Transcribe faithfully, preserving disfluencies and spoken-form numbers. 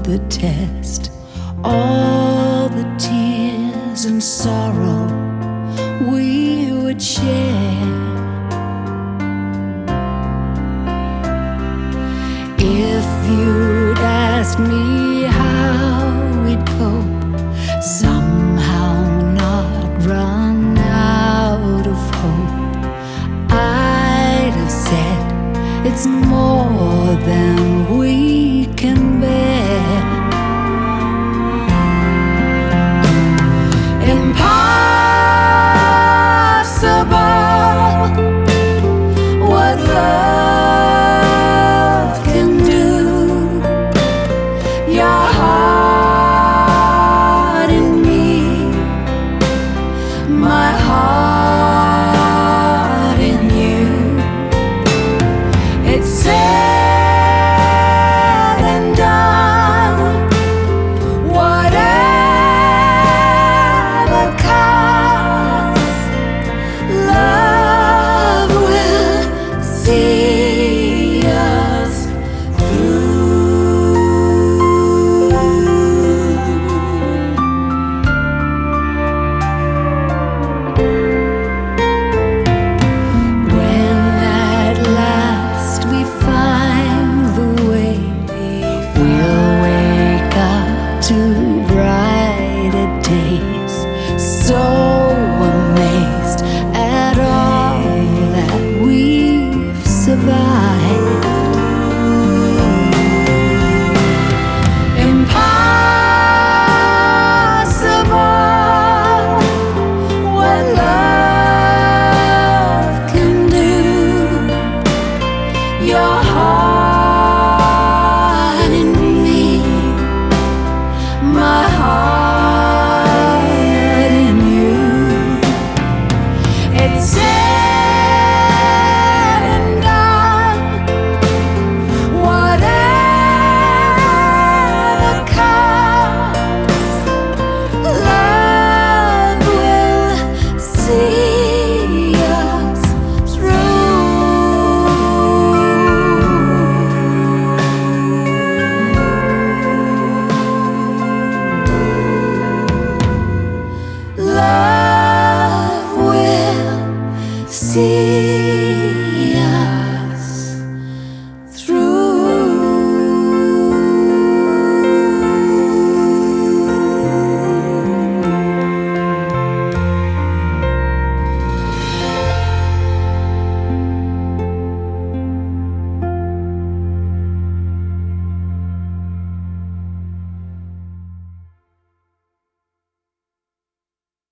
the test, all the tears and sorrow we would share. If you'd asked me how we'd cope, somehow not run out of hope, I'd have said it's more than we can bear. Impossible, what love can do. Your heart in me, my heart in you. It's said and done, whatever comes, love will see us through. When at last we find the way, we'll wake up to brighter days, so amazed at all that we've survived.